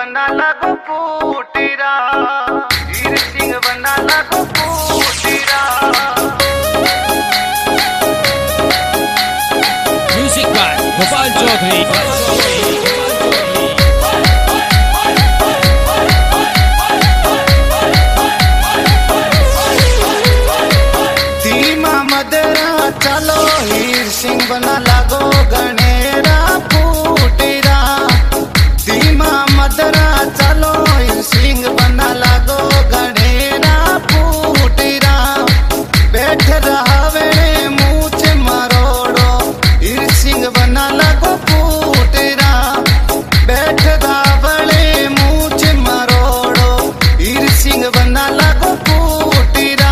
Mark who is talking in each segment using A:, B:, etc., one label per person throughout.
A: बना लगो फूटीरा, हीर सिंह बना लगो फूटीरा।
B: Music by Gopal Chaudhary.
A: चलो हीर सिंह बना लगो गणेरा फूटीरा, धीमा मदरा चलो हीर सिंह बना लगो गणेरा फूटीरा। बैठ रहावे मूछ मरोड़ो, हीर सिंह बना लगो फूटीरा। बैठ रहावे मूछ मरोड़ो, हीर सिंह बना लगो फूटीरा।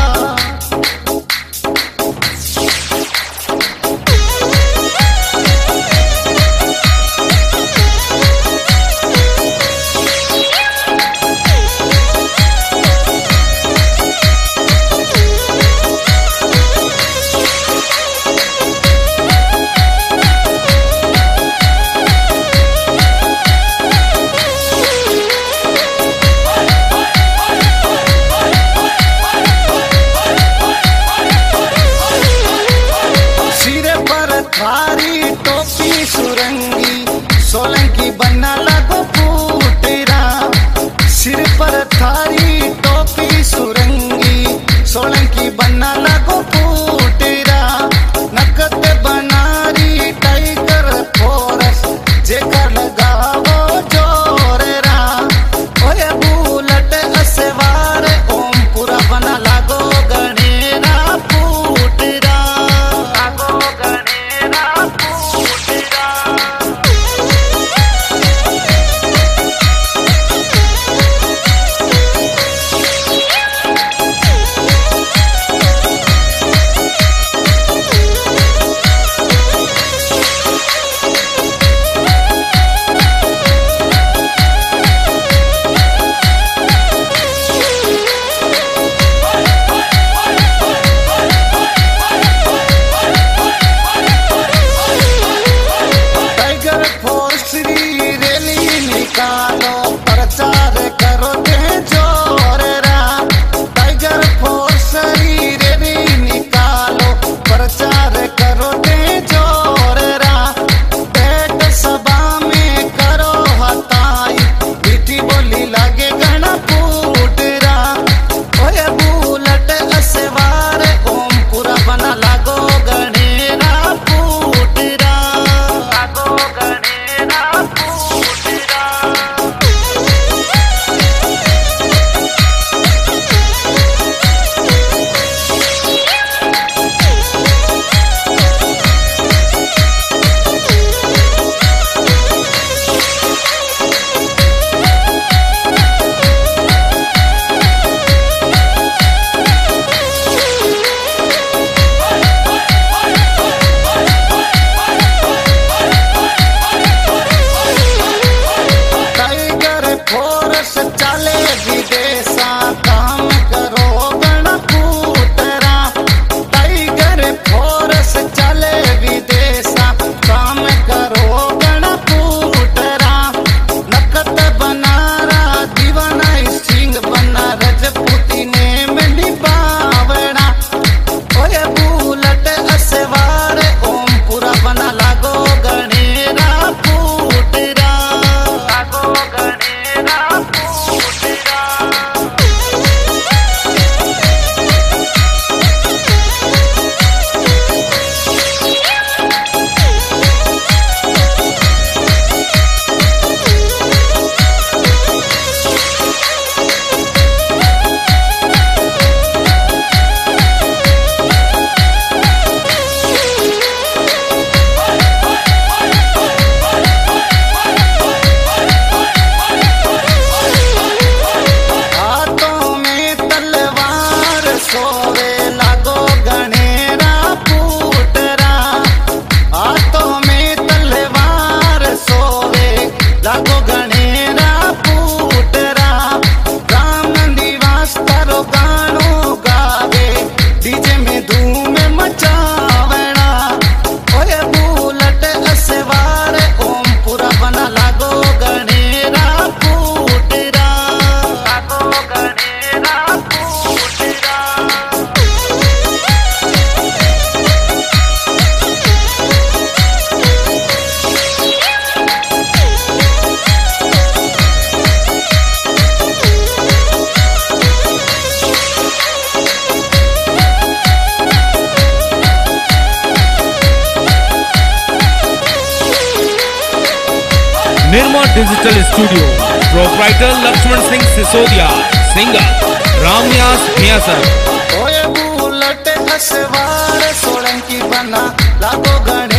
A: भारी टोपी सुरंगी सोलंकी बना लगो फूटीरा। सिर पर थारी टोपी सुरंगी सोलंकी बना लगो फूटीरा। नकद बनारी टाइगर फोरस जेकर लगावो जोरेरा। ओए बुलट असवार ओमपुरा बना लगो गणेरा फूटीरा।
B: Digital Studio. Proprietor Lakshman Singh Sisodia. Singer Ramyas Miyasar.
A: ओए बुलट हसवार सोलंकी बना लागो गणे